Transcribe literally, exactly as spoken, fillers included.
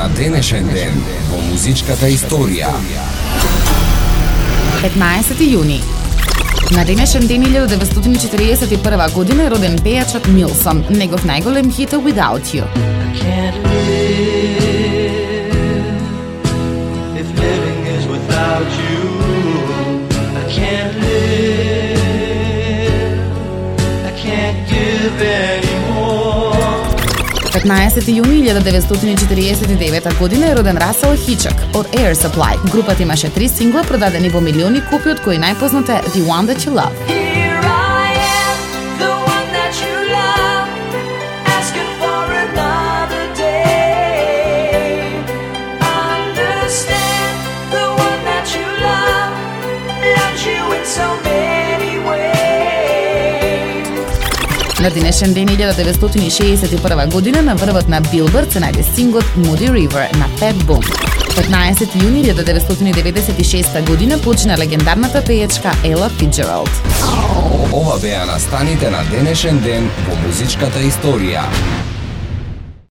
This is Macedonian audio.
на денешен ден во музичката историја. петнаесети јуни. На денешен ден илјада деветстотини четиридесет и прва година е роден пејачот Нилсон. Негов најголем хит е Without You. Can't live if living is without you. I can't live. I can't give anymore. петнаесети јуни илјада деветстотини четиридесет и девета година е роден Расел Хичак од Air Supply. Групата имаше три сингла продадени во милиони копии, од кои најпознат е The One That You Love. Here I am, the one that you love, asking for another day. Understand, the one that you love loves you in so many ways. На денешен ден илјада деветстотини шеесет и прва година на врвот на Билборд се најде синглот Moody River на Pat Boone. петнаесети јуни илјада деветстотини деветдесет и шеста година почина легендарната пејачка Ела Фицџералд. Ова беа настаните на денешен ден во музичката историја.